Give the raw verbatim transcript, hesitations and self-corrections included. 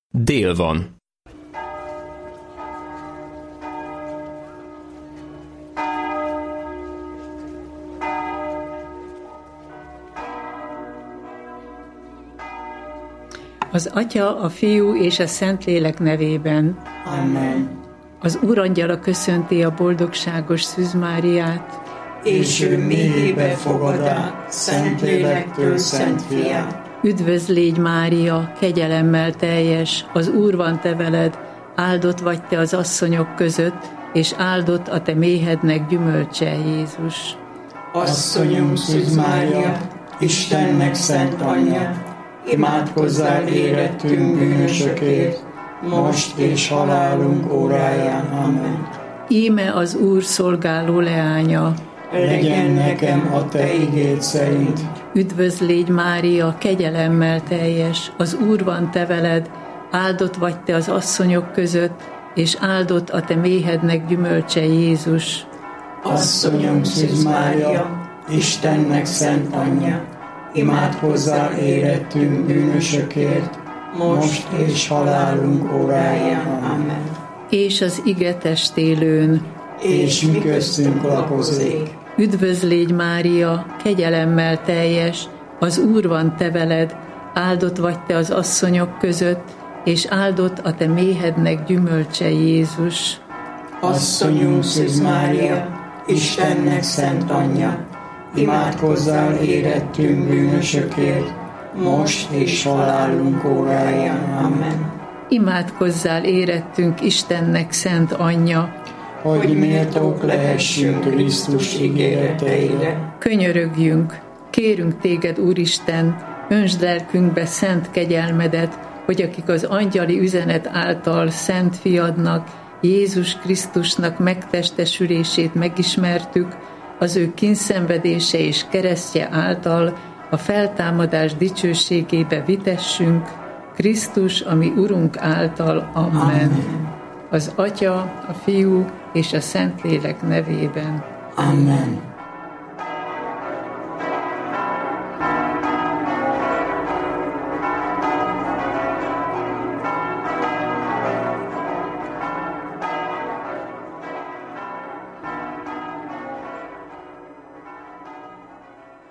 Dél van. Az Atya, a Fiú és a Szentlélek nevében. Amen. Az Úrangyala köszönti a boldogságos Szűz Máriát, és ő méhébe fogad át Szentlélektől Szent Fiát. Üdvözl légy, Mária, kegyelemmel teljes, az Úr van te veled, áldott vagy te az asszonyok között, és áldott a te méhednek gyümölcse, Jézus. Asszonyom, Szűz Mária, Istennek szent anyja, imádkozzál érettünk bűnösökért, most és halálunk óráján. Amen. Íme az Úr szolgáló leánya, legyen nekem a te igéd szerint. Üdvözl légy, Mária, kegyelemmel teljes, az Úr van te veled, áldott vagy te az asszonyok között, és áldott a te méhednek gyümölcse, Jézus. Asszonyom, Szűz Mária, Istennek szent anyja, imádkozzál érettünk bűnösökért, most és halálunk óráján. Amen. És az ige testélőn, és mi köztünk lakozik. Üdvözl légy, Mária, kegyelemmel teljes, az Úr van te veled, áldott vagy te az asszonyok között, és áldott a te méhednek gyümölcse, Jézus. Asszonyunk, Szűz Mária, Istennek szent anyja, imádkozzál érettünk bűnösökért, most és halálunk óráján. Amen. Imádkozzál érettünk Istennek szent anyja, hogy méltók lehessünk Krisztus ígéreteire. Könyörögjünk, kérünk téged, Úristen, öntsd lelkünkbe szent kegyelmedet, hogy akik az angyali üzenet által szent fiadnak, Jézus Krisztusnak megtestesülését megismertük, az ő kínszenvedése és keresztje által a feltámadás dicsőségébe vitessünk, Krisztus, ami Urunk által. Amen. Amen. Az Atya, a Fiú és a Szentlélek nevében. Amen.